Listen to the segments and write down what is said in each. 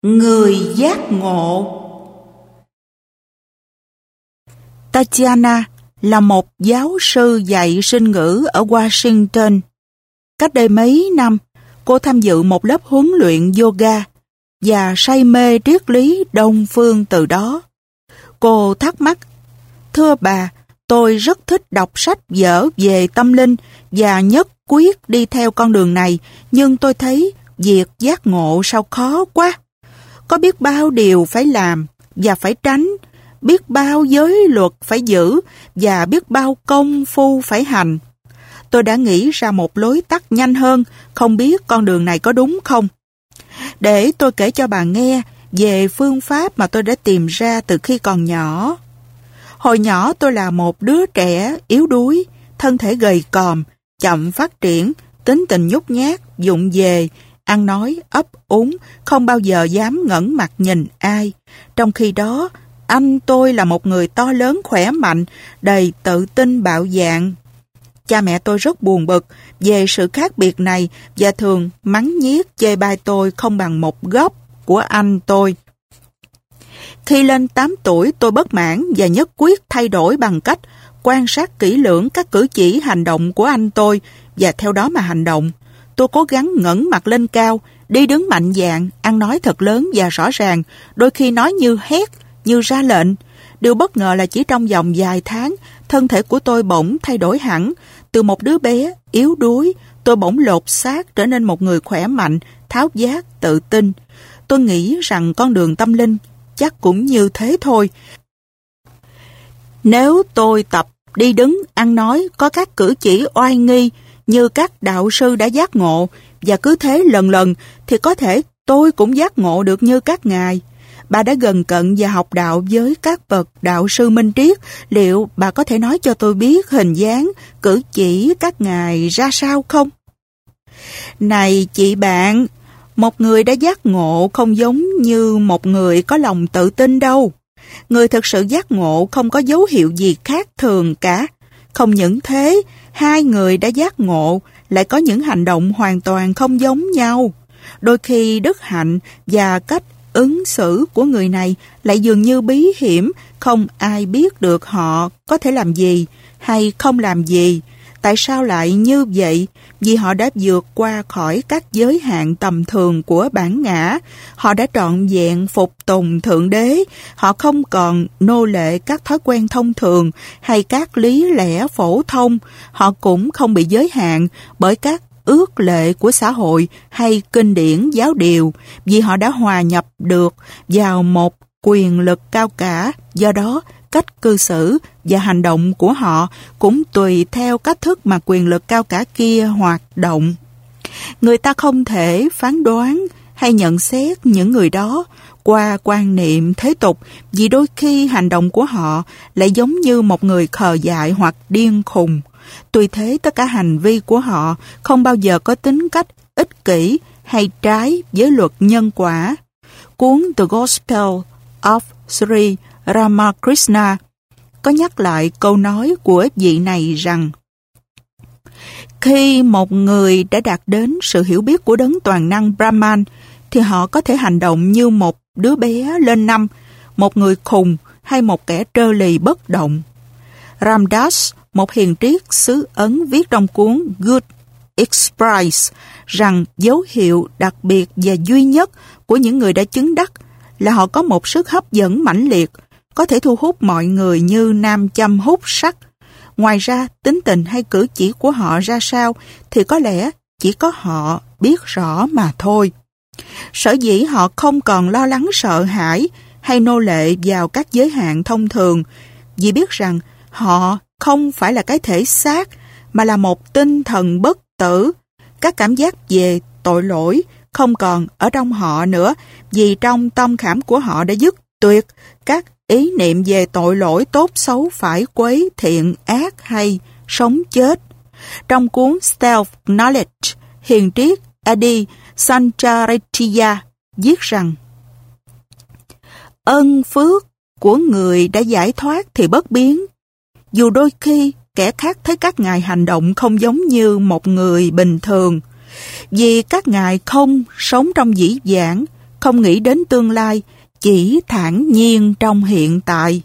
Người giác ngộ. Tatiana là một giáo sư dạy sinh ngữ ở Washington. Cách đây mấy năm, cô tham dự một lớp huấn luyện yoga và say mê triết lý Đông phương từ đó. Cô thắc mắc: "Thưa bà, tôi rất thích đọc sách vở về tâm linh và nhất quyết đi theo con đường này, nhưng tôi thấy việc giác ngộ sao khó quá. Có biết bao điều phải làm và phải tránh, biết bao giới luật phải giữ và biết bao công phu phải hành. Tôi đã nghĩ ra một lối tắt nhanh hơn, không biết con đường này có đúng không? Để tôi kể cho bà nghe về phương pháp mà tôi đã tìm ra từ khi còn nhỏ. Hồi nhỏ tôi là một đứa trẻ yếu đuối, thân thể gầy còm, chậm phát triển, tính tình nhút nhát, vụng về, ăn nói ấp úng, không bao giờ dám ngẩng mặt nhìn ai. Trong khi đó, anh tôi là một người to lớn khỏe mạnh, đầy tự tin bạo dạn. Cha mẹ tôi rất buồn bực về sự khác biệt này và thường mắng nhiếc chê bai tôi không bằng một góc của anh tôi. Khi lên 8 tuổi, tôi bất mãn và nhất quyết thay đổi bằng cách quan sát kỹ lưỡng các cử chỉ hành động của anh tôi và theo đó mà hành động. Tôi cố gắng ngẩng mặt lên cao, đi đứng mạnh dạn, ăn nói thật lớn và rõ ràng, đôi khi nói như hét, như ra lệnh. Điều bất ngờ là chỉ trong vòng vài tháng, thân thể của tôi bỗng thay đổi hẳn. Từ một đứa bé yếu đuối, tôi bỗng lột xác trở nên một người khỏe mạnh, tháo vát, tự tin. Tôi nghĩ rằng con đường tâm linh chắc cũng như thế thôi. Nếu tôi tập đi đứng, ăn nói, có các cử chỉ oai nghi như các đạo sư đã giác ngộ, và cứ thế lần lần, thì có thể tôi cũng giác ngộ được như các ngài. Bà đã gần cận và học đạo với các bậc đạo sư minh triết, liệu bà có thể nói cho tôi biết hình dáng, cử chỉ các ngài ra sao không? Này chị bạn, một người đã giác ngộ không giống như một người có lòng tự tin đâu. Người thực sự giác ngộ không có dấu hiệu gì khác thường cả. Không những thế, hai người đã giác ngộ lại có những hành động hoàn toàn không giống nhau. Đôi khi đức hạnh và cách ứng xử của người này lại dường như bí hiểm, không ai biết được họ có thể làm gì hay không làm gì. Tại sao lại như vậy? Vì họ đã vượt qua khỏi các giới hạn tầm thường của bản ngã. Họ đã trọn vẹn phục tùng Thượng Đế. Họ không còn nô lệ các thói quen thông thường hay các lý lẽ phổ thông. Họ cũng không bị giới hạn bởi các ước lệ của xã hội hay kinh điển giáo điều, vì họ đã hòa nhập được vào một quyền lực cao cả. Do đó, cách cư xử và hành động của họ cũng tùy theo cách thức mà quyền lực cao cả kia hoạt động. Người ta không thể phán đoán hay nhận xét những người đó qua quan niệm thế tục, vì đôi khi hành động của họ lại giống như một người khờ dại hoặc điên khùng. Tuy thế, tất cả hành vi của họ không bao giờ có tính cách ích kỷ hay trái với luật nhân quả. Cuốn The Gospel of Sri Ramakrishna có nhắc lại câu nói của vị này rằng: khi một người đã đạt đến sự hiểu biết của đấng toàn năng Brahman, thì họ có thể hành động như một đứa bé lên năm, một người khùng hay một kẻ trơ lì bất động. Ramdas, một hiền triết xứ Ấn, viết trong cuốn Good Express rằng dấu hiệu đặc biệt và duy nhất của những người đã chứng đắc là họ có một sức hấp dẫn mãnh liệt, có thể thu hút mọi người như nam châm hút sắt. Ngoài ra, tính tình hay cử chỉ của họ ra sao thì có lẽ chỉ có họ biết rõ mà thôi. Sở dĩ họ không còn lo lắng sợ hãi hay nô lệ vào các giới hạn thông thường, vì biết rằng họ không phải là cái thể xác, mà là một tinh thần bất tử. Các cảm giác về tội lỗi không còn ở trong họ nữa, vì trong tâm khảm của họ đã dứt tuyệt các ý niệm về tội lỗi, tốt xấu, phải quấy, thiện ác hay sống chết. Trong cuốn Self-Knowledge, hiền triết Adi Sancharitiya viết rằng: ân phước của người đã giải thoát thì bất biến. Dù đôi khi kẻ khác thấy các ngài hành động không giống như một người bình thường, vì các ngài không sống trong dĩ vãng, không nghĩ đến tương lai, chỉ thản nhiên trong hiện tại.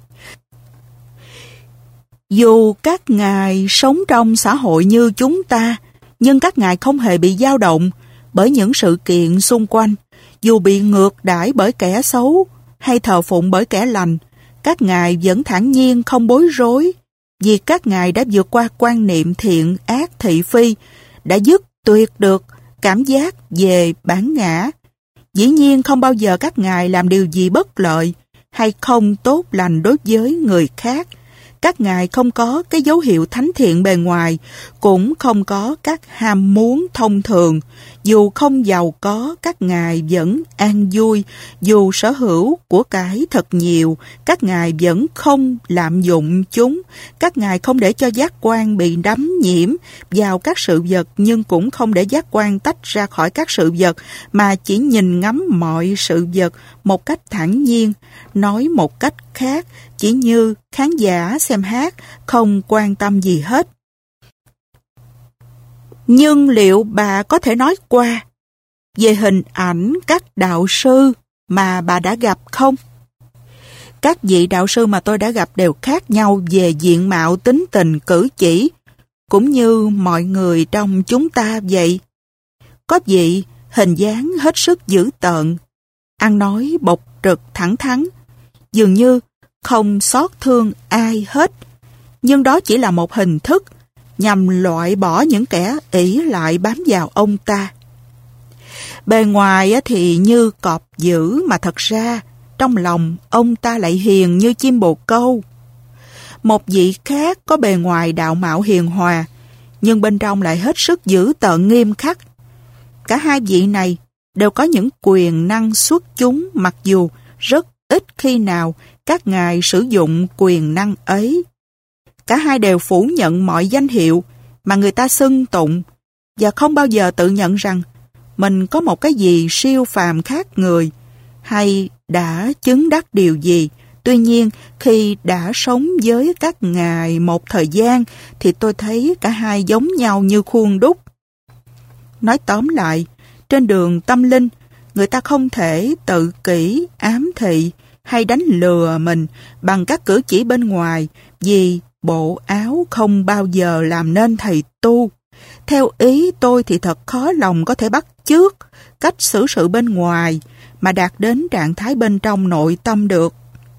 Dù các ngài sống trong xã hội như chúng ta, nhưng các ngài không hề bị dao động bởi những sự kiện xung quanh. Dù bị ngược đãi bởi kẻ xấu hay thờ phụng bởi kẻ lành, các ngài vẫn thản nhiên không bối rối, vì các ngài đã vượt qua quan niệm thiện ác thị phi, đã dứt tuyệt được cảm giác về bản ngã. Dĩ nhiên không bao giờ các ngài làm điều gì bất lợi hay không tốt lành đối với người khác. Các ngài không có cái dấu hiệu thánh thiện bề ngoài, cũng không có các ham muốn thông thường. Dù không giàu có, các ngài vẫn an vui. Dù sở hữu của cải thật nhiều, các ngài vẫn không lạm dụng chúng. Các ngài không để cho giác quan bị đắm nhiễm vào các sự vật, nhưng cũng không để giác quan tách ra khỏi các sự vật, mà chỉ nhìn ngắm mọi sự vật một cách thản nhiên. Nói một cách khác, chỉ như khán giả xem hát, không quan tâm gì hết. Nhưng liệu bà có thể nói qua về hình ảnh các đạo sư mà bà đã gặp không? Các vị đạo sư mà tôi đã gặp đều khác nhau về diện mạo, tính tình, cử chỉ, cũng như mọi người trong chúng ta vậy. Có vị hình dáng hết sức dữ tợn, ăn nói bộc trực thẳng thắn, dường như không xót thương ai hết. Nhưng đó chỉ là một hình thức nhằm loại bỏ những kẻ ỷ lại bám vào ông ta. Bề ngoài thì như cọp dữ, mà thật ra trong lòng ông ta lại hiền như chim bồ câu. Một vị khác có bề ngoài đạo mạo hiền hòa, nhưng bên trong lại hết sức dữ tợn nghiêm khắc. Cả hai vị này đều có những quyền năng xuất chúng, mặc dù rất ít khi nào các ngài sử dụng quyền năng ấy. Cả hai đều phủ nhận mọi danh hiệu mà người ta xưng tụng, và không bao giờ tự nhận rằng mình có một cái gì siêu phàm khác người, hay đã chứng đắc điều gì. Tuy nhiên, khi đã sống với các ngài một thời gian, thì tôi thấy cả hai giống nhau như khuôn đúc. Nói tóm lại, trên đường tâm linh, người ta không thể tự kỷ, ám thị hay đánh lừa mình bằng các cử chỉ bên ngoài, vì bộ áo không bao giờ làm nên thầy tu. Theo ý tôi thì thật khó lòng có thể bắt chước cách xử sự bên ngoài mà đạt đến trạng thái bên trong nội tâm được.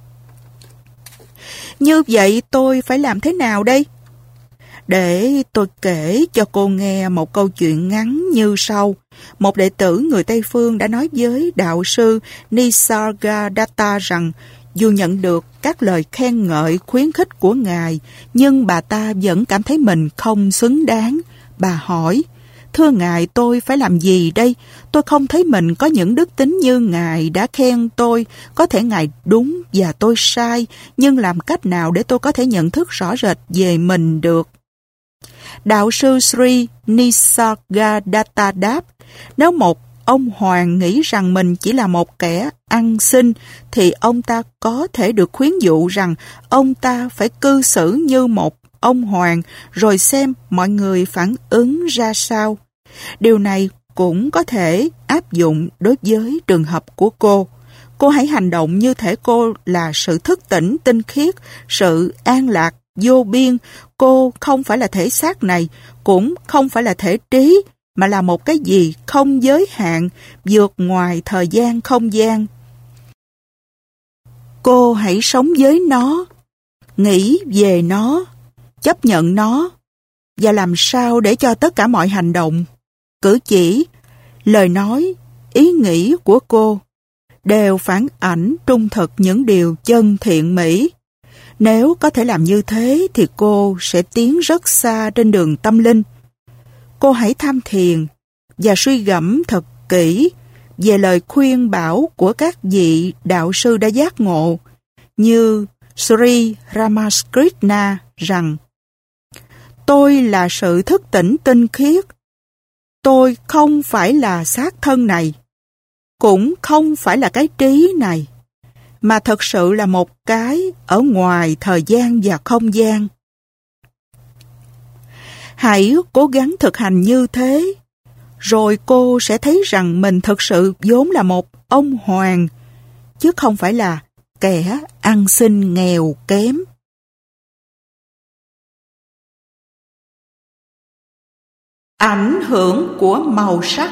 Như vậy tôi phải làm thế nào đây? Để tôi kể cho cô nghe một câu chuyện ngắn như sau. Một đệ tử người Tây Phương đã nói với đạo sư Nisargadatta rằng dù nhận được các lời khen ngợi khuyến khích của ngài, nhưng bà ta vẫn cảm thấy mình không xứng đáng. Bà hỏi: "Thưa ngài, tôi phải làm gì đây? Tôi không thấy mình có những đức tính như ngài đã khen tôi. Có thể ngài đúng và tôi sai, nhưng làm cách nào để tôi có thể nhận thức rõ rệt về mình được?" Đạo sư Sri Nisargadatta đáp: "Nếu một ông hoàng nghĩ rằng mình chỉ là một kẻ ăn xin, thì ông ta có thể được khuyến dụ rằng ông ta phải cư xử như một ông hoàng, rồi xem mọi người phản ứng ra sao. Điều này cũng có thể áp dụng đối với trường hợp của cô. Cô hãy hành động như thể cô là sự thức tỉnh tinh khiết, sự an lạc vô biên. Cô không phải là thể xác này, cũng không phải là thể trí, mà là một cái gì không giới hạn, vượt ngoài thời gian không gian. Cô hãy sống với nó, nghĩ về nó, chấp nhận nó, và làm sao để cho tất cả mọi hành động, cử chỉ, lời nói, ý nghĩ của cô đều phản ảnh trung thực những điều chân thiện mỹ. Nếu có thể làm như thế thì cô sẽ tiến rất xa trên đường tâm linh. Cô hãy tham thiền và suy gẫm thật kỹ về lời khuyên bảo của các vị đạo sư đã giác ngộ, như Sri Ramakrishna rằng: tôi là sự thức tỉnh tinh khiết. Tôi không phải là xác thân này, cũng không phải là cái trí này, mà thật sự là một cái ở ngoài thời gian và không gian. Hãy cố gắng thực hành như thế, rồi cô sẽ thấy rằng mình thực sự vốn là một ông hoàng, chứ không phải là kẻ ăn xin nghèo kém. Ảnh hưởng của màu sắc.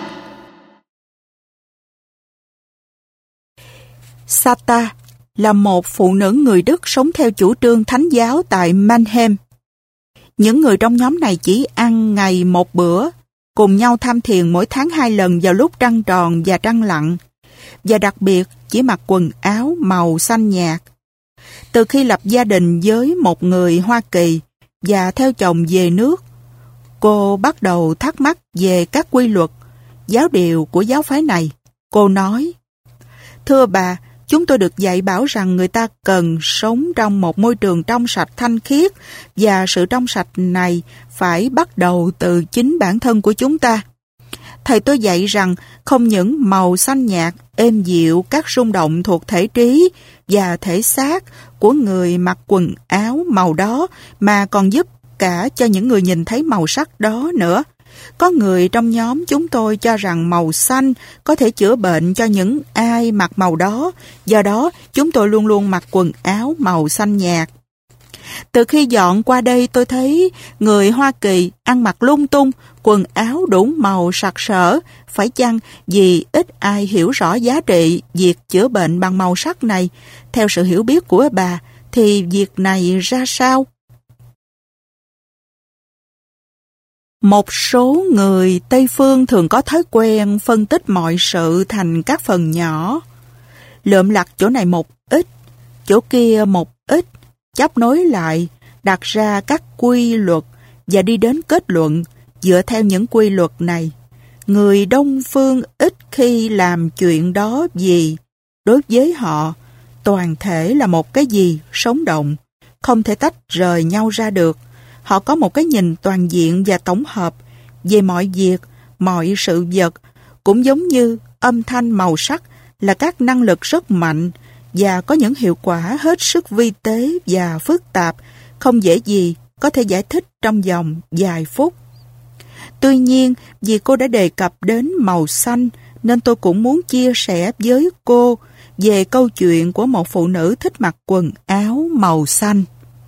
Sata là một phụ nữ người Đức sống theo chủ trương thánh giáo tại Mannheim. Những người trong nhóm này chỉ ăn ngày một bữa, cùng nhau tham thiền mỗi tháng 2 lần vào lúc trăng tròn và trăng lặn, và đặc biệt chỉ mặc quần áo màu xanh nhạt. Từ khi lập gia đình với một người Hoa Kỳ và theo chồng về nước, cô bắt đầu thắc mắc về các quy luật, giáo điều của giáo phái này. Cô nói: "Thưa bà, chúng tôi được dạy bảo rằng người ta cần sống trong một môi trường trong sạch thanh khiết, và sự trong sạch này phải bắt đầu từ chính bản thân của chúng ta. Thầy tôi dạy rằng không những màu xanh nhạt êm dịu các rung động thuộc thể trí và thể xác của người mặc quần áo màu đó, mà còn giúp cả cho những người nhìn thấy màu sắc đó nữa. Có người trong nhóm chúng tôi cho rằng màu xanh có thể chữa bệnh cho những ai mặc màu đó, do đó chúng tôi luôn luôn mặc quần áo màu xanh nhạt. Từ khi dọn qua đây tôi thấy người Hoa Kỳ ăn mặc lung tung, quần áo đủ màu sặc sỡ, phải chăng vì ít ai hiểu rõ giá trị việc chữa bệnh bằng màu sắc này? Theo sự hiểu biết của bà thì việc này ra sao?" Một số người Tây Phương thường có thói quen phân tích mọi sự thành các phần nhỏ, lượm lặt chỗ này một ít, chỗ kia một ít, chấp nối lại, đặt ra các quy luật và đi đến kết luận dựa theo những quy luật này. Người Đông Phương ít khi làm chuyện đó vì đối với họ, toàn thể là một cái gì sống động, không thể tách rời nhau ra được. Họ có một cái nhìn toàn diện và tổng hợp về mọi việc, mọi sự vật, cũng giống như âm thanh, màu sắc là các năng lực rất mạnh và có những hiệu quả hết sức vi tế và phức tạp, không dễ gì có thể giải thích trong vòng vài phút. Tuy nhiên, vì cô đã đề cập đến màu xanh, nên tôi cũng muốn chia sẻ với cô về câu chuyện của một phụ nữ thích mặc quần áo màu xanh.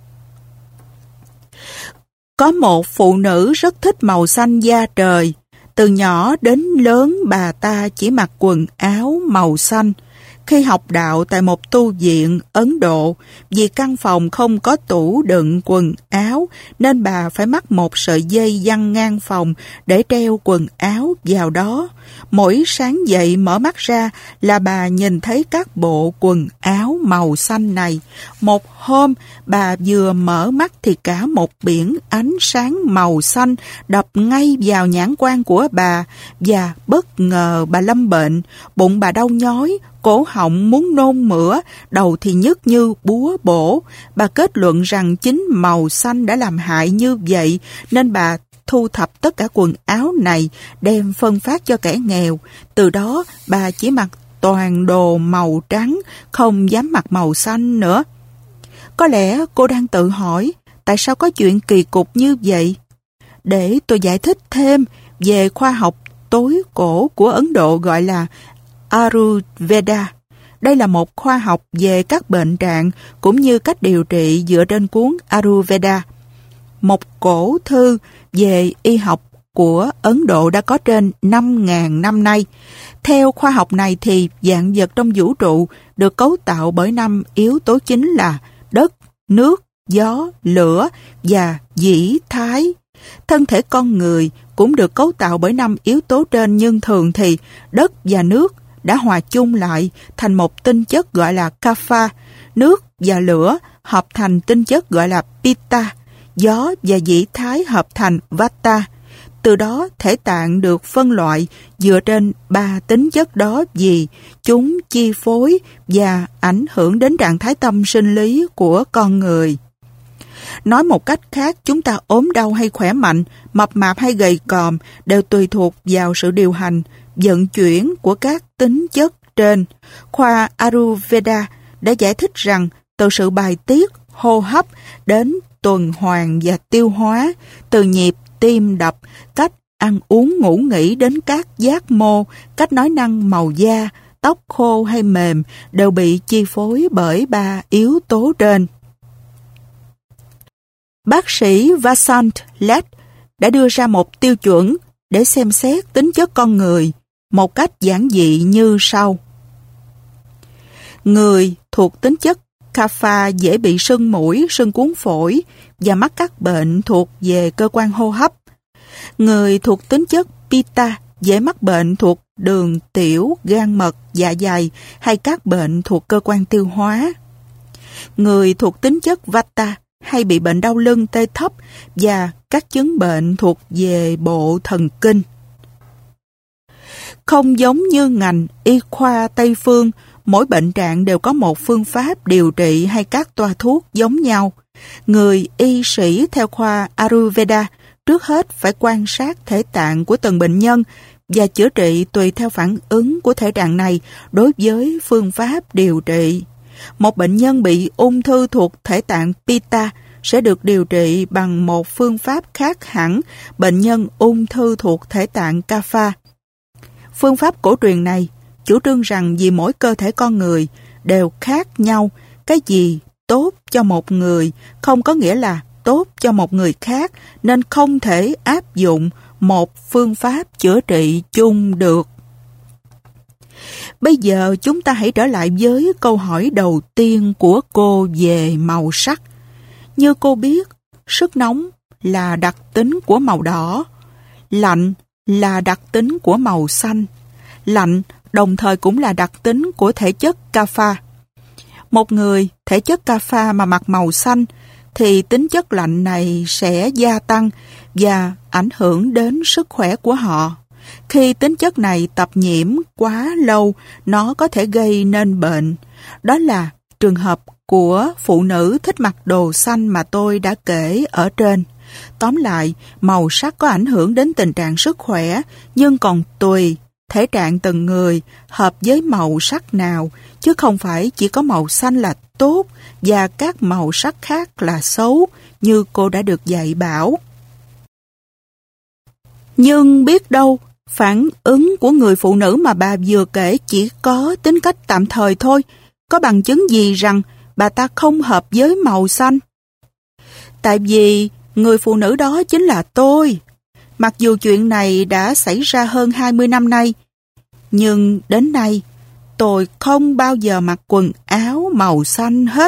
Có một phụ nữ rất thích màu xanh da trời. Từ nhỏ đến lớn bà ta chỉ mặc quần áo màu xanh. Khi học đạo tại một tu viện Ấn Độ, vì căn phòng không có tủ đựng quần áo, nên bà phải mắc một sợi dây giăng ngang phòng để treo quần áo vào đó. Mỗi sáng dậy mở mắt ra là bà nhìn thấy các bộ quần áo màu xanh này. Một hôm, bà vừa mở mắt thì cả một biển ánh sáng màu xanh đập ngay vào nhãn quan của bà, và bất ngờ bà lâm bệnh, bụng bà đau nhói, cổ họng muốn nôn mửa, đầu thì nhức như búa bổ. Bà kết luận rằng chính màu xanh đã làm hại như vậy, nên bà thu thập tất cả quần áo này, đem phân phát cho kẻ nghèo. Từ đó, bà chỉ mặc toàn đồ màu trắng, không dám mặc màu xanh nữa. Có lẽ cô đang tự hỏi, tại sao có chuyện kỳ cục như vậy? Để tôi giải thích thêm về khoa học tối cổ của Ấn Độ gọi là Ayurveda. Đây là một khoa học về các bệnh trạng cũng như cách điều trị dựa trên cuốn Ayurveda, một cổ thư về y học của Ấn Độ đã có trên 5.000 năm nay. Theo khoa học này thì vạn vật trong vũ trụ được cấu tạo bởi 5 yếu tố chính là đất, nước, gió, lửa và dĩ thái. Thân thể con người cũng được cấu tạo bởi 5 yếu tố trên, nhưng thường thì đất và nước đã hòa chung lại thành một tinh chất gọi là kapha, nước và lửa hợp thành tinh chất gọi là pitta, gió và dĩ thái hợp thành vata. Từ đó thể tạng được phân loại dựa trên 3 tính chất đó, vì chúng chi phối và ảnh hưởng đến trạng thái tâm sinh lý của con người. Nói một cách khác, chúng ta ốm đau hay khỏe mạnh, mập mạp hay gầy còm đều tùy thuộc vào sự điều hành, vận chuyển của các tính chất trên. Khoa Ayurveda đã giải thích rằng từ sự bài tiết, hô hấp đến tuần hoàn và tiêu hóa, từ nhịp tim đập, cách ăn uống ngủ nghỉ đến các giác mô, cách nói năng, màu da, tóc khô hay mềm đều bị chi phối bởi 3 yếu tố trên. Bác sĩ Vasant Lett đã đưa ra một tiêu chuẩn để xem xét tính chất con người một cách giản dị như sau. Người thuộc tính chất Kapha dễ bị sưng mũi, sưng cuống phổi và mắc các bệnh thuộc về cơ quan hô hấp. Người thuộc tính chất Pitta dễ mắc bệnh thuộc đường tiểu, gan mật, dạ dày hay các bệnh thuộc cơ quan tiêu hóa. Người thuộc tính chất Vata hay bị bệnh đau lưng, tê thấp và các chứng bệnh thuộc về bộ thần kinh. Không giống như ngành y khoa Tây phương, mỗi bệnh trạng đều có một phương pháp điều trị hay các toa thuốc giống nhau. Người y sĩ theo khoa Ayurveda trước hết phải quan sát thể tạng của từng bệnh nhân và chữa trị tùy theo phản ứng của thể trạng này đối với phương pháp điều trị. Một bệnh nhân bị ung thư thuộc thể tạng Pitta sẽ được điều trị bằng một phương pháp khác hẳn bệnh nhân ung thư thuộc thể tạng Kapha. Phương pháp cổ truyền này chủ trương rằng vì mỗi cơ thể con người đều khác nhau, cái gì tốt cho một người không có nghĩa là tốt cho một người khác, nên không thể áp dụng một phương pháp chữa trị chung được. Bây giờ chúng ta hãy trở lại với câu hỏi đầu tiên của cô về màu sắc. Như cô biết, sức nóng là đặc tính của màu đỏ, lạnh là đặc tính của màu xanh. Lạnh đồng thời cũng là đặc tính của thể chất Kapha. Một người thể chất Kapha mà mặc màu xanh thì tính chất lạnh này sẽ gia tăng và ảnh hưởng đến sức khỏe của họ. Khi tính chất này tập nhiễm quá lâu, nó có thể gây nên bệnh. Đó là trường hợp của phụ nữ thích mặc đồ xanh mà tôi đã kể ở trên. Tóm lại, màu sắc có ảnh hưởng đến tình trạng sức khỏe, nhưng còn tùy thể trạng từng người hợp với màu sắc nào, chứ không phải chỉ có màu xanh là tốt và các màu sắc khác là xấu, như cô đã được dạy bảo. Nhưng biết đâu, phản ứng của người phụ nữ mà bà vừa kể chỉ có tính cách tạm thời thôi. Có bằng chứng gì rằng bà ta không hợp với màu xanh? Tại vì người phụ nữ đó chính là tôi. Mặc dù chuyện này đã xảy ra hơn 20 năm nay, nhưng đến nay tôi không bao giờ mặc quần áo màu xanh hết.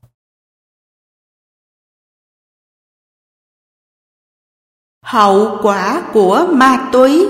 Hậu quả của ma túy.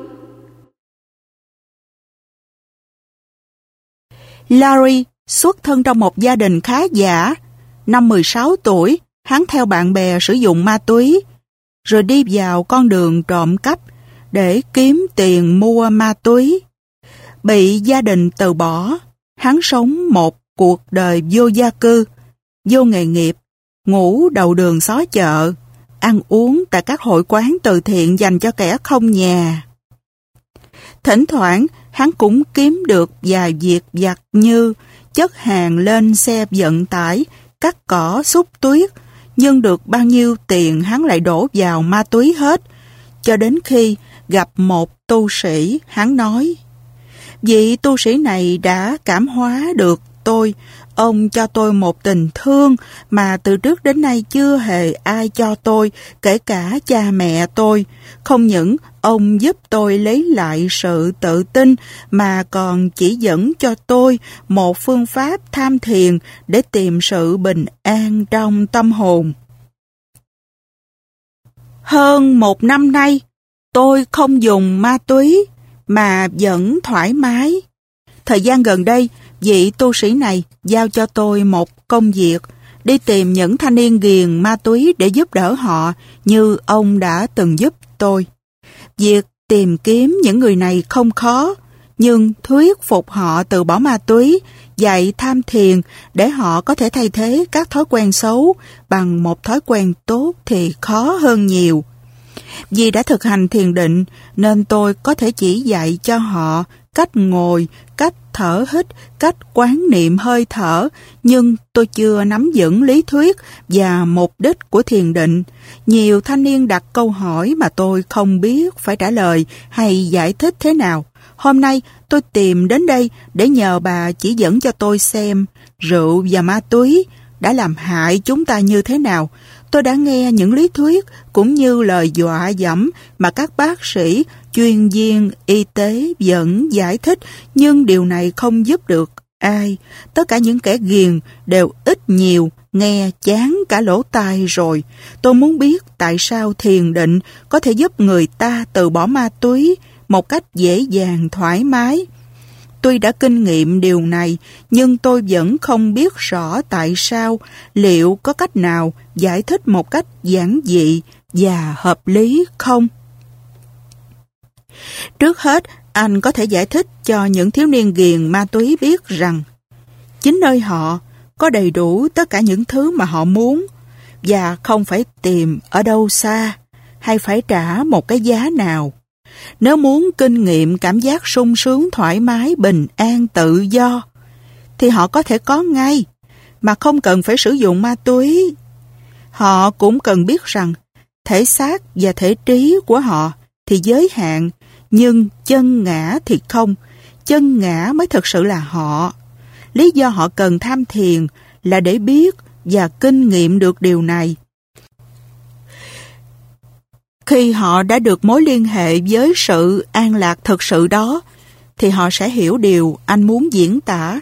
Larry xuất thân trong một gia đình khá giả. Năm 16 tuổi, hắn theo bạn bè sử dụng ma túy, rồi đi vào con đường trộm cắp để kiếm tiền mua ma túy. Bị gia đình từ bỏ, hắn sống một cuộc đời vô gia cư, vô nghề nghiệp, ngủ đầu đường xó chợ, ăn uống tại các hội quán từ thiện dành cho kẻ không nhà. Thỉnh thoảng, hắn cũng kiếm được vài việc vặt như chất hàng lên xe vận tải, cắt cỏ, xúc tuyết, nhưng được bao nhiêu tiền hắn lại đổ vào ma túy hết. Cho đến khi gặp một tu sĩ, hắn nói: vị tu sĩ này đã cảm hóa được tôi. Ông cho tôi một tình thương mà từ trước đến nay chưa hề ai cho tôi, kể cả cha mẹ tôi. Không những ông giúp tôi lấy lại sự tự tin, mà còn chỉ dẫn cho tôi một phương pháp tham thiền để tìm sự bình an trong tâm hồn. Hơn 1 năm nay, tôi không dùng ma túy mà vẫn thoải mái. Thời gian gần đây, vị tu sĩ này giao cho tôi một công việc, đi tìm những thanh niên ghiền ma túy để giúp đỡ họ như ông đã từng giúp tôi. Việc tìm kiếm những người này không khó, nhưng thuyết phục họ từ bỏ ma túy, dạy tham thiền để họ có thể thay thế các thói quen xấu bằng một thói quen tốt thì khó hơn nhiều. Vì đã thực hành thiền định nên tôi có thể chỉ dạy cho họ cách ngồi, cách thở hít, cách quán niệm hơi thở, nhưng tôi chưa nắm vững lý thuyết và mục đích của thiền định. Nhiều thanh niên đặt câu hỏi mà tôi không biết phải trả lời hay giải thích thế nào. Hôm nay tôi tìm đến đây để nhờ bà chỉ dẫn cho tôi xem rượu và ma túy đã làm hại chúng ta như thế nào. Tôi đã nghe những lý thuyết cũng như lời dọa dẫm mà các bác sĩ, chuyên viên y tế vẫn giải thích, nhưng điều này không giúp được ai. Tất cả những kẻ ghiền đều ít nhiều nghe chán cả lỗ tai rồi. Tôi muốn biết tại sao thiền định có thể giúp người ta từ bỏ ma túy một cách dễ dàng, thoải mái. Tuy đã kinh nghiệm điều này, nhưng tôi vẫn không biết rõ tại sao, liệu có cách nào giải thích một cách giản dị và hợp lý không? Trước hết, anh có thể giải thích cho những thiếu niên ghiền ma túy biết rằng chính nơi họ có đầy đủ tất cả những thứ mà họ muốn và không phải tìm ở đâu xa hay phải trả một cái giá nào. Nếu muốn kinh nghiệm cảm giác sung sướng, thoải mái, bình an, tự do thì họ có thể có ngay mà không cần phải sử dụng ma túy. Họ cũng cần biết rằng thể xác và thể trí của họ thì giới hạn, nhưng chân ngã thì không. Chân ngã mới thực sự là họ. Lý do họ cần tham thiền là để biết và kinh nghiệm được điều này. Khi họ đã được mối liên hệ với sự an lạc thực sự đó, thì họ sẽ hiểu điều anh muốn diễn tả.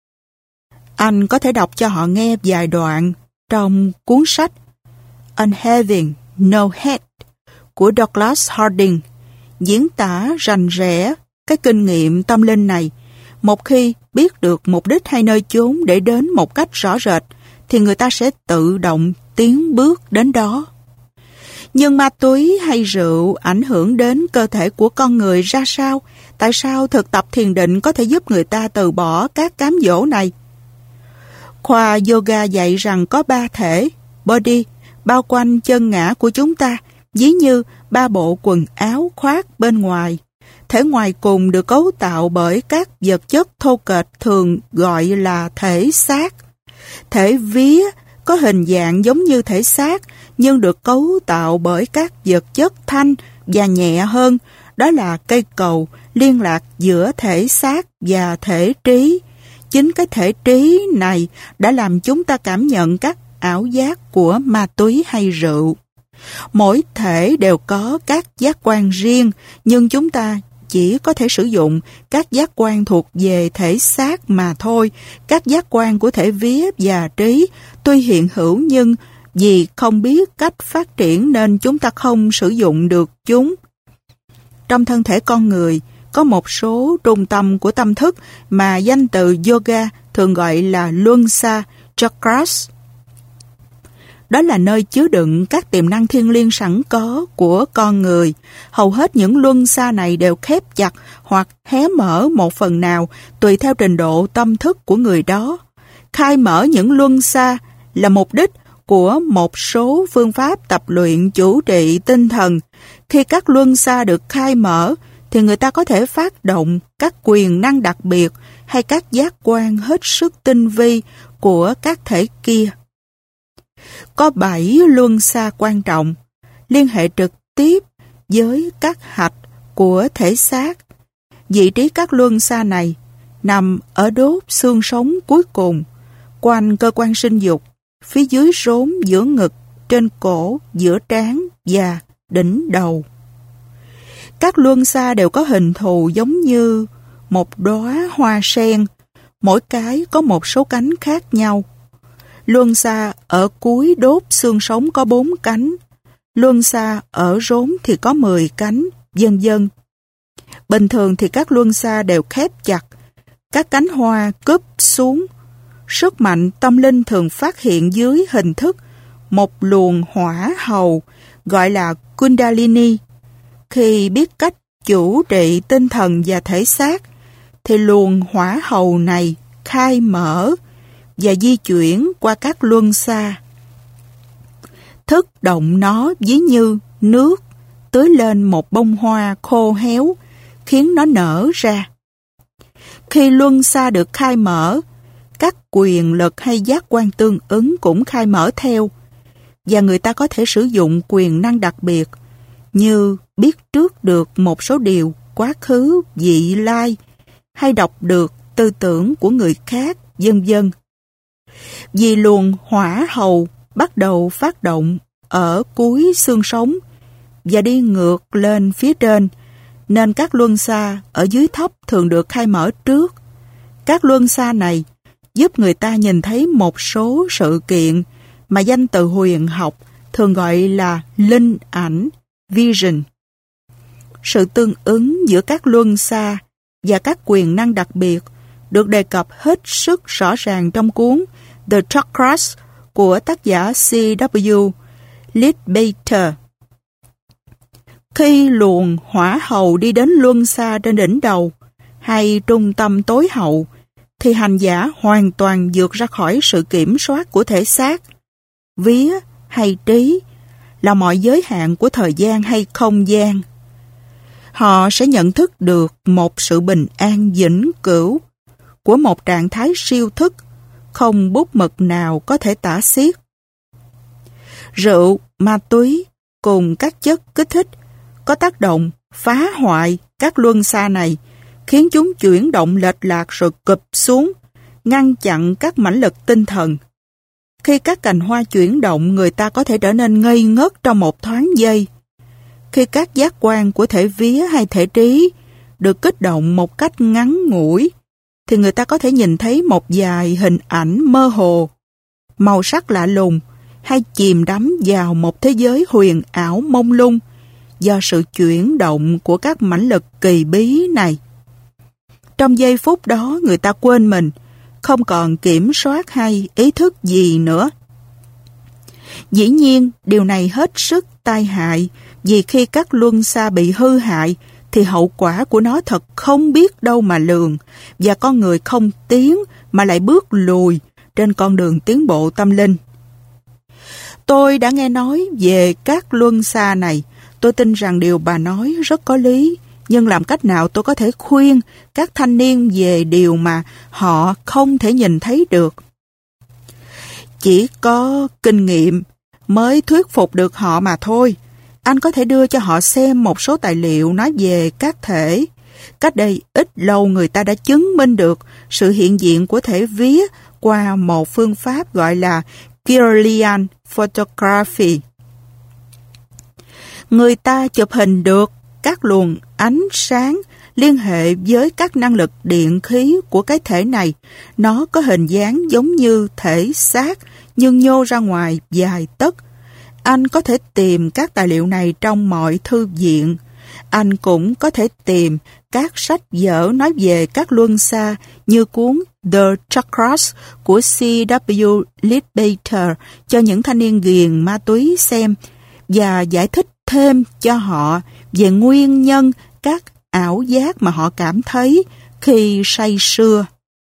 Anh có thể đọc cho họ nghe vài đoạn trong cuốn sách On Having No Head của Douglas Harding, diễn tả rành rẽ cái kinh nghiệm tâm linh này. Một khi biết được mục đích hay nơi chốn để đến một cách rõ rệt, thì người ta sẽ tự động tiến bước đến đó. Nhưng ma túy hay rượu ảnh hưởng đến cơ thể của con người ra sao? Tại sao thực tập thiền định có thể giúp người ta từ bỏ các cám dỗ này? Khoa yoga dạy rằng có 3 thể, body, bao quanh chân ngã của chúng ta, ví như 3 bộ quần áo khoác bên ngoài. Thể ngoài cùng được cấu tạo bởi các vật chất thô kệch thường gọi là thể xác. Thể vía có hình dạng giống như thể xác, nhưng được cấu tạo bởi các vật chất thanh và nhẹ hơn, đó là cây cầu liên lạc giữa thể xác và thể trí. Chính cái thể trí này đã làm chúng ta cảm nhận các ảo giác của ma túy hay rượu. Mỗi thể đều có các giác quan riêng, nhưng chúng ta chỉ có thể sử dụng các giác quan thuộc về thể xác mà thôi. Các giác quan của thể vía và trí tuy hiện hữu, nhưng vì không biết cách phát triển nên chúng ta không sử dụng được chúng. Trong thân thể con người có một số trung tâm của tâm thức mà danh từ yoga thường gọi là luân xa, chakras. Đó là nơi chứa đựng các tiềm năng thiêng liêng sẵn có của con người. Hầu hết những luân xa này đều khép chặt hoặc hé mở một phần nào tùy theo trình độ tâm thức của người đó. Khai mở những luân xa là mục đích của một số phương pháp tập luyện chủ trị tinh thần. Khi các luân xa được khai mở thì người ta có thể phát động các quyền năng đặc biệt hay các giác quan hết sức tinh vi của các thể kia. Có 7 luân xa quan trọng, liên hệ trực tiếp với các hạch của thể xác. Vị trí các luân xa này nằm ở đốt xương sống cuối cùng, quanh cơ quan sinh dục, phía dưới rốn giữa ngực, trên cổ, giữa trán và đỉnh đầu. Các luân xa đều có hình thù giống như một đóa hoa sen, mỗi cái có một số cánh khác nhau. Luân xa ở cuối đốt xương sống có 4 cánh, luân xa ở rốn thì có 10 cánh, vân vân. Bình thường thì các luân xa đều khép chặt, các cánh hoa cúp xuống. Sức mạnh tâm linh thường phát hiện dưới hình thức một luồng hỏa hầu gọi là Kundalini. Khi biết cách chủ trị tinh thần và thể xác, thì luồng hỏa hầu này khai mở và di chuyển qua các luân xa. Thức động nó ví như nước tưới lên một bông hoa khô héo, khiến nó nở ra. Khi luân xa được khai mở, các quyền lực hay giác quan tương ứng cũng khai mở theo, và người ta có thể sử dụng quyền năng đặc biệt như biết trước được một số điều quá khứ, vị lai, hay đọc được tư tưởng của người khác, vân vân. Vì luồng hỏa hầu bắt đầu phát động ở cuối xương sống và đi ngược lên phía trên, nên các luân xa ở dưới thấp thường được khai mở trước. Các luân xa này giúp người ta nhìn thấy một số sự kiện mà danh từ huyền học thường gọi là linh ảnh, vision. Sự tương ứng giữa các luân xa và các quyền năng đặc biệt được đề cập hết sức rõ ràng trong cuốn The Chakras của tác giả C.W. Leadbeater. Khi luồng hỏa hầu đi đến luân xa trên đỉnh đầu hay trung tâm tối hậu, thì hành giả hoàn toàn vượt ra khỏi sự kiểm soát của thể xác, vía hay trí, là mọi giới hạn của thời gian hay không gian. Họ sẽ nhận thức được một sự bình an vĩnh cửu của một trạng thái siêu thức, không bút mực nào có thể tả xiết. Rượu, ma túy cùng các chất kích thích có tác động phá hoại các luân xa này, khiến chúng chuyển động lệch lạc rồi cụp xuống, ngăn chặn các mãnh lực tinh thần. Khi các cành hoa chuyển động, người ta có thể trở nên ngây ngất trong một thoáng giây. Khi các giác quan của thể vía hay thể trí được kích động một cách ngắn ngủi, thì người ta có thể nhìn thấy một vài hình ảnh mơ hồ, màu sắc lạ lùng, hay chìm đắm vào một thế giới huyền ảo mông lung do sự chuyển động của các mãnh lực kỳ bí này. Trong giây phút đó, người ta quên mình, không còn kiểm soát hay ý thức gì nữa. Dĩ nhiên, điều này hết sức tai hại, vì khi các luân xa bị hư hại, thì hậu quả của nó thật không biết đâu mà lường, và con người không tiến mà lại bước lùi trên con đường tiến bộ tâm linh. Tôi đã nghe nói về các luân xa này. Tôi tin rằng điều bà nói rất có lý, nhưng làm cách nào tôi có thể khuyên các thanh niên về điều mà họ không thể nhìn thấy được? Chỉ có kinh nghiệm mới thuyết phục được họ mà thôi. Anh có thể đưa cho họ xem một số tài liệu nói về các thể. Cách đây ít lâu người ta đã chứng minh được sự hiện diện của thể vía qua một phương pháp gọi là Kirlian Photography. Người ta chụp hình được các luồng ánh sáng liên hệ với các năng lực điện khí của cái thể này. Nó có hình dáng giống như thể xác nhưng nhô ra ngoài vài tấc. Anh có thể tìm các tài liệu này trong mọi thư viện. Anh cũng có thể tìm các sách vở nói về các luân xa như cuốn The Chakras của C.W. Leadbeater cho những thanh niên ghiền ma túy xem, và giải thích thêm cho họ về nguyên nhân các ảo giác mà họ cảm thấy khi say sưa.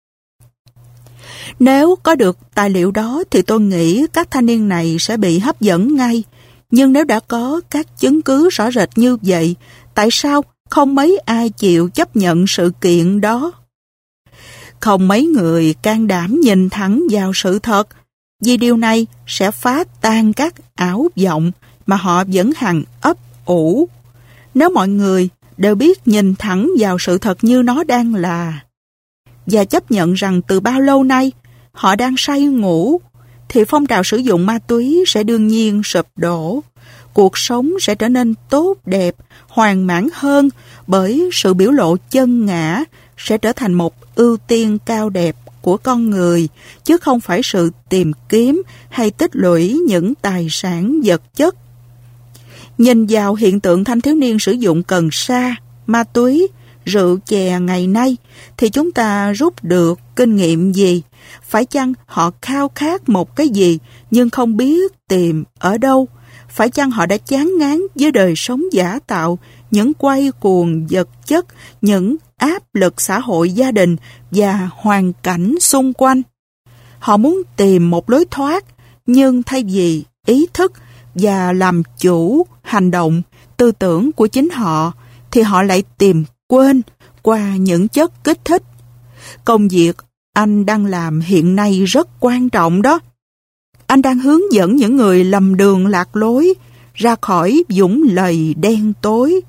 Nếu có được tài liệu đó thì tôi nghĩ các thanh niên này sẽ bị hấp dẫn ngay. Nhưng nếu đã có các chứng cứ rõ rệt như vậy, tại sao không mấy ai chịu chấp nhận sự kiện đó? Không mấy người can đảm nhìn thẳng vào sự thật, vì điều này sẽ phá tan các ảo vọng mà họ vẫn hằng ấp ủ. Nếu mọi người đều biết nhìn thẳng vào sự thật như nó đang là, và chấp nhận rằng từ bao lâu nay họ đang say ngủ, thì phong trào sử dụng ma túy sẽ đương nhiên sụp đổ. Cuộc sống sẽ trở nên tốt đẹp, hoàn mãn hơn, bởi sự biểu lộ chân ngã sẽ trở thành một ưu tiên cao đẹp của con người, chứ không phải sự tìm kiếm hay tích lũy những tài sản vật chất. Nhìn vào hiện tượng thanh thiếu niên sử dụng cần sa, ma túy, rượu chè ngày nay, thì chúng ta rút được kinh nghiệm gì? Phải chăng họ khao khát một cái gì nhưng không biết tìm ở đâu? Phải chăng họ đã chán ngán với đời sống giả tạo, những quay cuồng vật chất, những áp lực xã hội gia đình và hoàn cảnh xung quanh? Họ muốn tìm một lối thoát, nhưng thay vì ý thức và làm chủ hành động, tư tưởng của chính họ, thì họ lại tìm quên qua những chất kích thích. công việc anh đang làm hiện nay rất quan trọng đó. Anh đang hướng dẫn những người lầm đường lạc lối ra khỏi vũng lầy đen tối.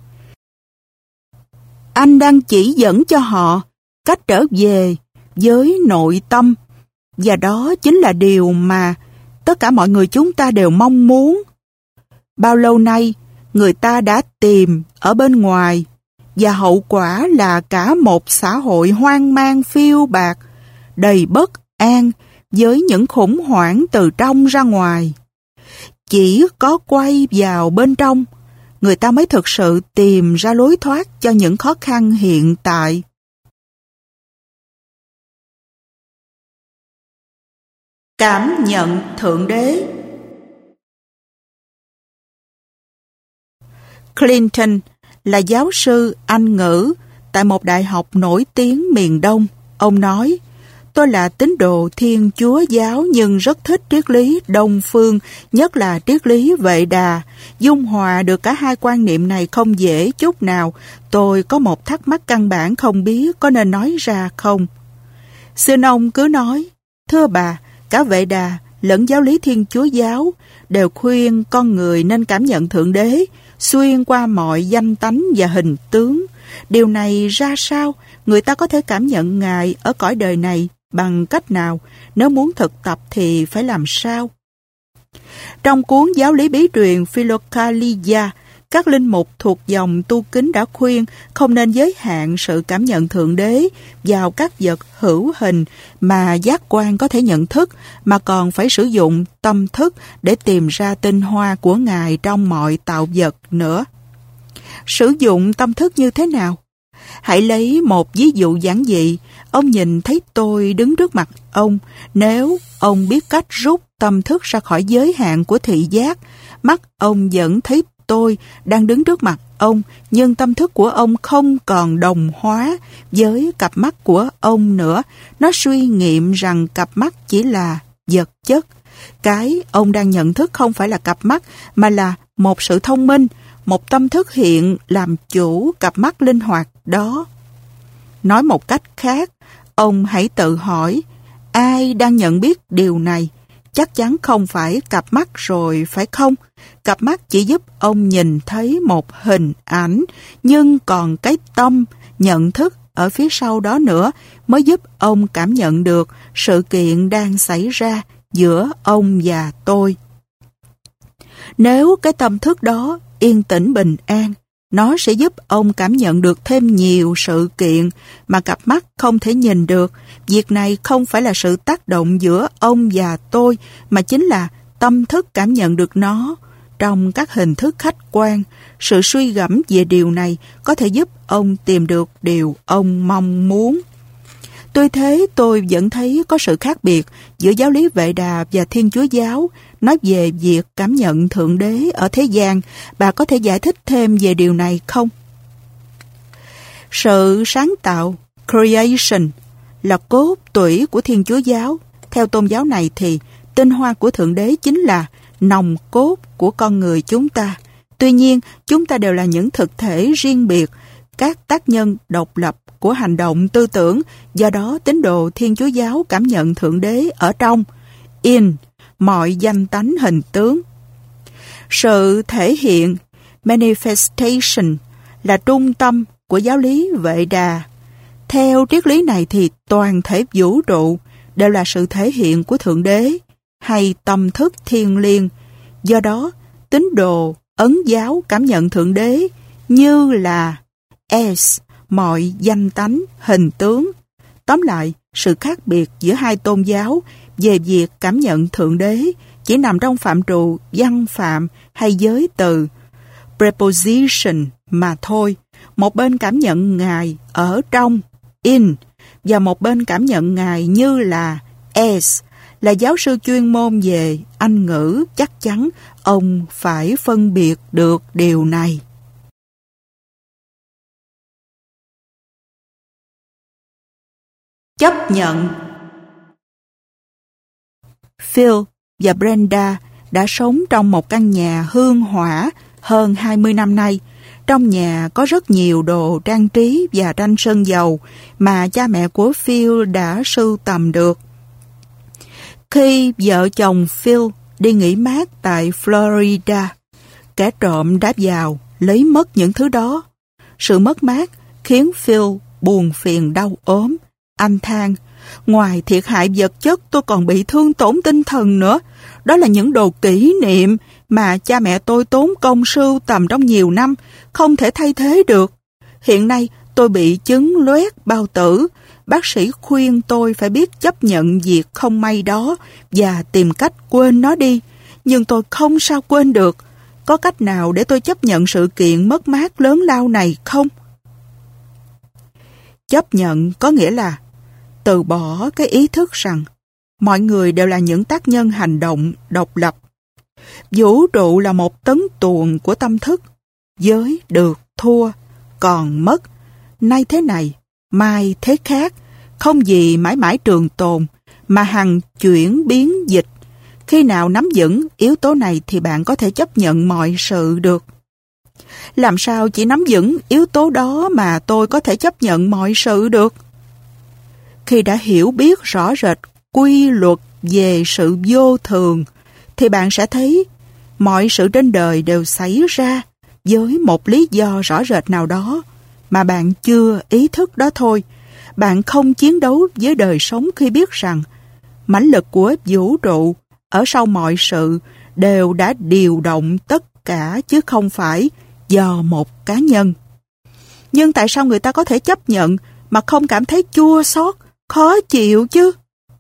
Anh đang chỉ dẫn cho họ cách trở về với nội tâm, và đó chính là điều mà tất cả mọi người chúng ta đều mong muốn. Bao lâu nay, người ta đã tìm ở bên ngoài, và hậu quả là cả một xã hội hoang mang phiêu bạt, đầy bất an với những khủng hoảng từ trong ra ngoài. Chỉ có quay vào bên trong, người ta mới thực sự tìm ra lối thoát cho những khó khăn hiện tại. Cảm nhận Thượng Đế. Clinton là giáo sư Anh ngữ tại một đại học nổi tiếng miền Đông. Ông nói, tôi là tín đồ Thiên Chúa giáo nhưng rất thích triết lý Đông phương, nhất là triết lý Vệ Đà. Dung hòa được cả hai quan niệm này không dễ chút nào. Tôi có một thắc mắc căn bản không biết có nên nói ra không. Xin ông cứ nói. Thưa bà, cả Vệ Đà lẫn giáo lý Thiên Chúa giáo đều khuyên con người nên cảm nhận Thượng Đế xuyên qua mọi danh tánh và hình tướng. Điều này ra sao? Người ta có thể cảm nhận Ngài ở cõi đời này bằng cách nào? Nếu muốn thực tập thì phải làm sao? Trong cuốn Giáo lý bí truyền Philokalia, các linh mục thuộc dòng tu kính đã khuyên không nên giới hạn sự cảm nhận Thượng Đế vào các vật hữu hình mà giác quan có thể nhận thức, mà còn phải sử dụng tâm thức để tìm ra tinh hoa của Ngài trong mọi tạo vật nữa. Sử dụng tâm thức như thế nào? Hãy lấy một ví dụ giản dị. Ông nhìn thấy tôi đứng trước mặt ông. Nếu ông biết cách rút tâm thức ra khỏi giới hạn của thị giác, mắt ông vẫn thấy tôi đang đứng trước mặt ông, nhưng tâm thức của ông không còn đồng hóa với cặp mắt của ông nữa. Nó suy nghiệm rằng cặp mắt chỉ là vật chất. Cái ông đang nhận thức không phải là cặp mắt, mà là một sự thông minh, một tâm thức hiện làm chủ cặp mắt linh hoạt đó. Nói một cách khác, ông hãy tự hỏi, ai đang nhận biết điều này? Chắc chắn không phải cặp mắt rồi, phải không? Cặp mắt chỉ giúp ông nhìn thấy một hình ảnh, nhưng còn cái tâm, nhận thức ở phía sau đó nữa mới giúp ông cảm nhận được sự kiện đang xảy ra giữa ông và tôi. Nếu cái tâm thức đó yên tĩnh bình an, nó sẽ giúp ông cảm nhận được thêm nhiều sự kiện mà cặp mắt không thể nhìn được. Việc này không phải là sự tác động giữa ông và tôi, mà chính là tâm thức cảm nhận được nó trong các hình thức khách quan. Sự suy gẫm về điều này có thể giúp ông tìm được điều ông mong muốn. Tuy thế, tôi vẫn thấy có sự khác biệt giữa giáo lý Vệ Đà và Thiên Chúa giáo. Nói về việc cảm nhận Thượng Đế ở thế gian, bà có thể giải thích thêm về điều này không? Sự sáng tạo, creation, là cốt tủy của Thiên Chúa giáo. Theo tôn giáo này thì tinh hoa của Thượng Đế chính là nòng cốt của con người chúng ta. Tuy nhiên, chúng ta đều là những thực thể riêng biệt, các tác nhân độc lập của hành động tư tưởng. Do đó, tín đồ Thiên Chúa giáo cảm nhận Thượng Đế ở trong mọi danh tánh hình tướng. Sự thể hiện, manifestation, là trung tâm của giáo lý Vệ Đà. Theo triết lý này thì toàn thể vũ trụ đều là sự thể hiện của Thượng Đế hay tâm thức thiêng liêng. Do đó, tín đồ Ấn giáo cảm nhận Thượng Đế như là mọi danh tánh hình tướng. Tóm lại, sự khác biệt giữa hai tôn giáo về việc cảm nhận Thượng Đế chỉ nằm trong phạm trù văn phạm hay giới từ preposition mà thôi. Một bên cảm nhận Ngài ở trong và một bên cảm nhận Ngài như là là giáo sư chuyên môn về Anh ngữ, chắc chắn ông phải phân biệt được điều này. Chấp nhận. Phil và Brenda đã sống trong một căn nhà hương hỏa hơn 20 năm nay. Trong nhà có rất nhiều đồ trang trí và tranh sơn dầu mà cha mẹ của Phil đã sưu tầm được. Khi vợ chồng Phil đi nghỉ mát tại Florida, kẻ trộm đã vào lấy mất những thứ đó. Sự mất mát khiến Phil buồn phiền đau ốm. Anh than, ngoài thiệt hại vật chất tôi còn bị thương tổn tinh thần nữa. Đó là những đồ kỷ niệm mà cha mẹ tôi tốn công sưu tầm trong nhiều năm, không thể thay thế được. Hiện nay tôi bị chứng loét bao tử. Bác sĩ khuyên tôi phải biết chấp nhận việc không may đó và tìm cách quên nó đi. Nhưng tôi không sao quên được. Có cách nào để tôi chấp nhận sự kiện mất mát lớn lao này không? Chấp nhận có nghĩa là từ bỏ cái ý thức rằng mọi người đều là những tác nhân hành động độc lập. Vũ trụ là một tấn tuồng của tâm thức. Giới được, thua, còn mất. Nay thế này, mai thế khác. Không gì mãi mãi trường tồn, mà hằng chuyển biến dịch. Khi nào nắm vững yếu tố này thì bạn có thể chấp nhận mọi sự được. Làm sao chỉ nắm vững yếu tố đó mà tôi có thể chấp nhận mọi sự được? Khi đã hiểu biết rõ rệt quy luật về sự vô thường, thì bạn sẽ thấy mọi sự trên đời đều xảy ra với một lý do rõ rệt nào đó mà bạn chưa ý thức đó thôi. Bạn không chiến đấu với đời sống khi biết rằng mãnh lực của vũ trụ ở sau mọi sự đều đã điều động tất cả chứ không phải do một cá nhân. Nhưng tại sao người ta có thể chấp nhận mà không cảm thấy chua xót, khó chịu chứ?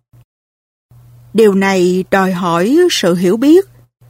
Điều này đòi hỏi sự hiểu biết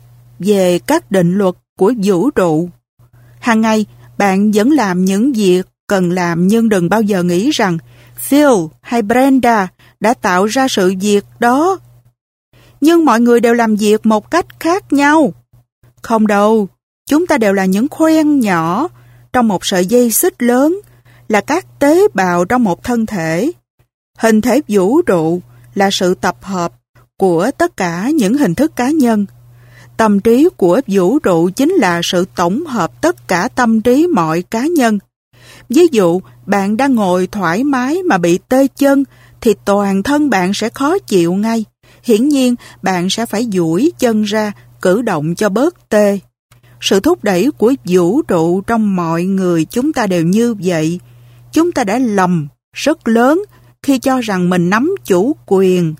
về các định luật của vũ trụ. Hàng ngày, bạn vẫn làm những việc cần làm nhưng đừng bao giờ nghĩ rằng Phil hay Brenda đã tạo ra sự việc đó. Nhưng mọi người đều làm việc một cách khác nhau. Không đâu, chúng ta đều là những khoen nhỏ trong một sợi dây xích lớn, là các tế bào trong một thân thể. Hình thể vũ trụ là sự tập hợp của tất cả những hình thức cá nhân. Tâm trí của vũ trụ chính là sự tổng hợp tất cả tâm trí mọi cá nhân. Ví dụ, bạn đang ngồi thoải mái mà bị tê chân, thì toàn thân bạn sẽ khó chịu ngay. Hiển nhiên, bạn sẽ phải duỗi chân ra, cử động cho bớt tê. Sự thúc đẩy của vũ trụ trong mọi người chúng ta đều như vậy. Chúng ta đã lầm rất lớn khi cho rằng mình nắm chủ quyền.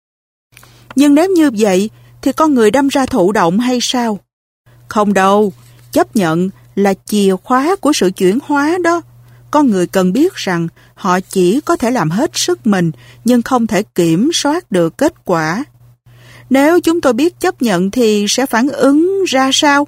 Nhưng nếu như vậy, thì con người đâm ra thụ động hay sao? Không đâu, chấp nhận là chìa khóa của sự chuyển hóa đó. Con người cần biết rằng họ chỉ có thể làm hết sức mình, nhưng không thể kiểm soát được kết quả. Nếu chúng tôi biết chấp nhận thì sẽ phản ứng ra sao?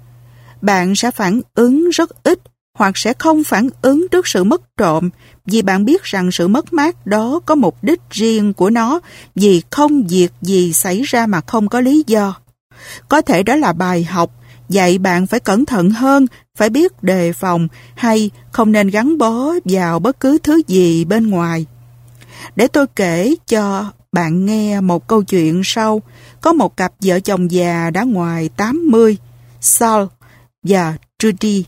Bạn sẽ phản ứng rất ít, hoặc sẽ không phản ứng trước sự mất trộm, vì bạn biết rằng sự mất mát đó có mục đích riêng của nó, vì không việc gì xảy ra mà không có lý do. Có thể đó là bài học, dạy bạn phải cẩn thận hơn, phải biết đề phòng, hay không nên gắn bó vào bất cứ thứ gì bên ngoài. Để tôi kể cho bạn nghe một câu chuyện sau. Có một cặp vợ chồng già đã ngoài 80, Saul và Trudy.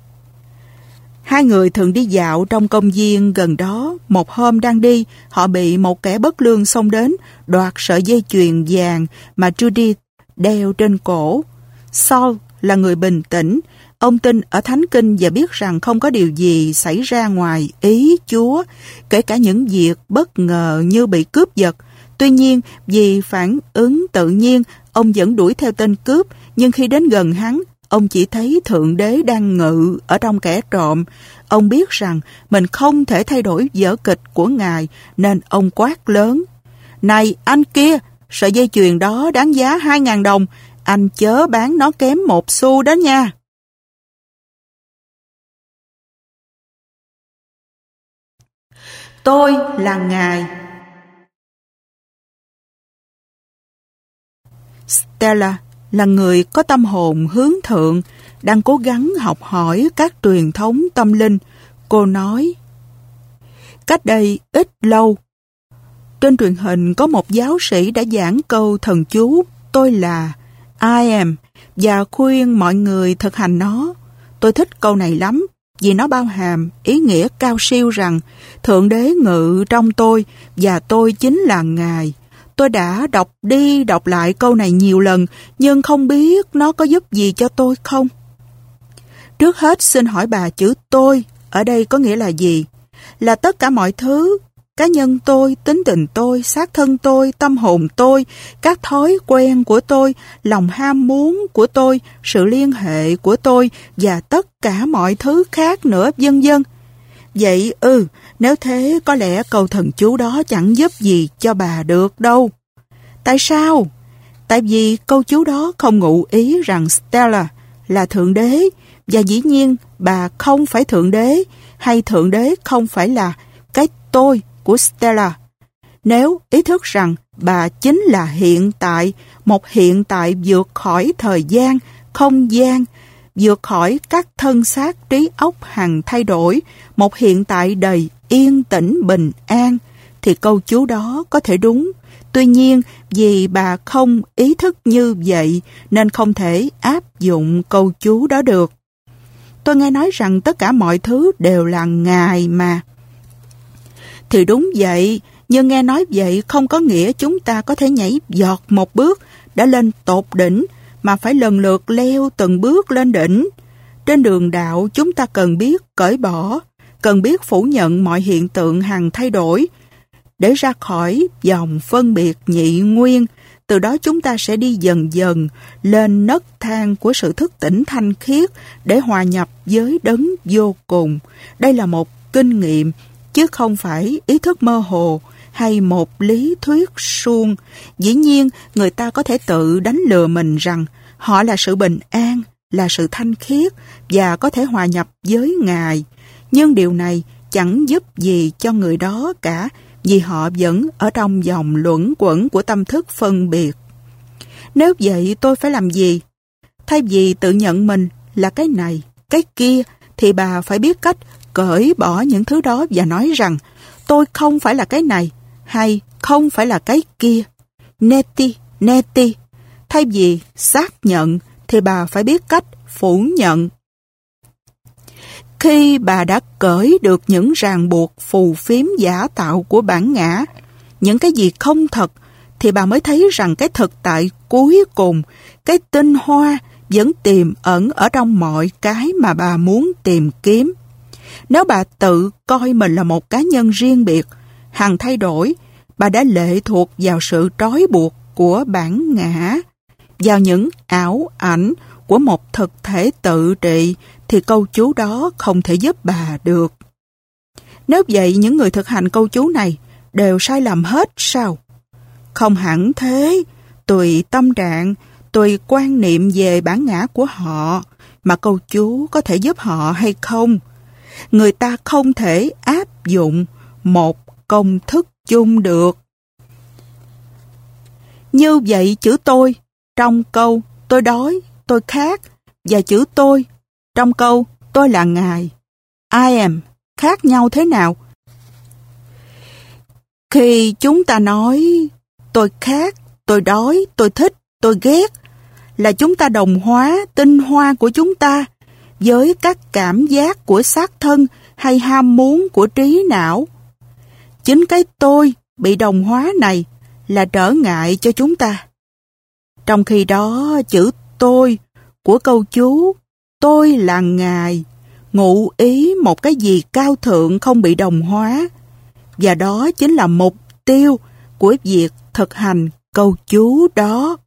Hai người thường đi dạo trong công viên gần đó. Một hôm đang đi, họ bị một kẻ bất lương xông đến, đoạt sợi dây chuyền vàng mà Trudy đeo trên cổ. Saul là người bình tĩnh. Ông tin ở Thánh Kinh và biết rằng không có điều gì xảy ra ngoài ý Chúa, kể cả những việc bất ngờ như bị cướp giật. Tuy nhiên, vì phản ứng tự nhiên, ông vẫn đuổi theo tên cướp, nhưng khi đến gần hắn, ông chỉ thấy Thượng Đế đang ngự ở trong kẻ trộm. Ông biết rằng mình không thể thay đổi vở kịch của Ngài, nên ông quát lớn: "Này anh kia, sợi dây chuyền đó đáng giá 2.000 đồng, anh chớ bán nó kém một xu đó nha." Tôi là Ngài. Stella là người có tâm hồn hướng thượng, đang cố gắng học hỏi các truyền thống tâm linh. Cô nói: cách đây ít lâu, trên truyền hình có một giáo sĩ đã giảng câu thần chú "Tôi là I am" và khuyên mọi người thực hành nó. Tôi thích câu này lắm. vì nó bao hàm ý nghĩa cao siêu rằng Thượng Đế ngự trong tôi và tôi chính là Ngài. Tôi đã đọc đi đọc lại câu này nhiều lần, nhưng không biết nó có giúp gì cho tôi không. Trước hết xin hỏi bà, chữ tôi ở đây có nghĩa là gì? Là tất cả mọi thứ, cá nhân tôi, tính tình tôi, xác thân tôi, tâm hồn tôi, các thói quen của tôi, lòng ham muốn của tôi, sự liên hệ của tôi và tất cả mọi thứ khác nữa, vân vân. Vậy nếu thế có lẽ câu thần chú đó chẳng giúp gì cho bà được đâu. Tại sao? Tại vì câu chú đó không ngụ ý rằng Stella là Thượng Đế, và dĩ nhiên bà không phải Thượng Đế, hay Thượng Đế không phải là cái tôi của Stella. Nếu ý thức rằng bà chính là hiện tại, một hiện tại vượt khỏi thời gian, không gian, vượt khỏi các thân xác trí óc hằng thay đổi, một hiện tại đầy yên tĩnh bình an, thì câu chú đó có thể đúng. Tuy nhiên, vì bà không ý thức như vậy nên không thể áp dụng câu chú đó được. Tôi nghe nói rằng tất cả mọi thứ đều là Ngài mà. Thì đúng vậy, nhưng nghe nói vậy không có nghĩa chúng ta có thể nhảy giọt một bước đã lên tột đỉnh, mà phải lần lượt leo từng bước lên đỉnh. Trên đường đạo chúng ta cần biết cởi bỏ, cần biết phủ nhận mọi hiện tượng hằng thay đổi, để ra khỏi dòng phân biệt nhị nguyên. Từ đó chúng ta sẽ đi dần dần lên nấc thang của sự thức tỉnh thanh khiết để hòa nhập với đấng vô cùng. Đây là một kinh nghiệm, chứ không phải ý thức mơ hồ hay một lý thuyết suông. Dĩ nhiên, người ta có thể tự đánh lừa mình rằng họ là sự bình an, là sự thanh khiết và có thể hòa nhập với Ngài. Nhưng điều này chẳng giúp gì cho người đó cả, vì họ vẫn ở trong vòng luẩn quẩn của tâm thức phân biệt. Nếu vậy tôi phải làm gì? Thay vì tự nhận mình là cái này, cái kia, thì bà phải biết cách cởi bỏ những thứ đó và nói rằng tôi không phải là cái này hay không phải là cái kia. Neti. Thay vì xác nhận thì bà phải biết cách phủ nhận. Khi bà đã cởi được những ràng buộc phù phiếm giả tạo của bản ngã, những cái gì không thật, thì bà mới thấy rằng cái thực tại cuối cùng, cái tinh hoa vẫn tiềm ẩn ở trong mọi cái mà bà muốn tìm kiếm. Nếu bà tự coi mình là một cá nhân riêng biệt, hằng thay đổi, bà đã lệ thuộc vào sự trói buộc của bản ngã, vào những ảo ảnh của một thực thể tự trị, thì câu chú đó không thể giúp bà được. Nếu vậy, những người thực hành câu chú này đều sai lầm hết sao? Không hẳn thế. Tùy tâm trạng, tùy quan niệm về bản ngã của họ mà câu chú có thể giúp họ hay không. Người ta không thể áp dụng một công thức chung được. Như vậy, chữ tôi trong câu tôi đói, tôi khát, và chữ tôi trong câu tôi là Ngài, I am, khác nhau thế nào? Khi chúng ta nói tôi khát, tôi đói, tôi thích, tôi ghét, là chúng ta đồng hóa tinh hoa của chúng ta với các cảm giác của xác thân hay ham muốn của trí não. Chính cái tôi bị đồng hóa này là trở ngại cho chúng ta. Trong khi đó, chữ tôi của câu chú tôi là Ngài ngụ ý một cái gì cao thượng không bị đồng hóa, và đó chính là mục tiêu của việc thực hành câu chú đó.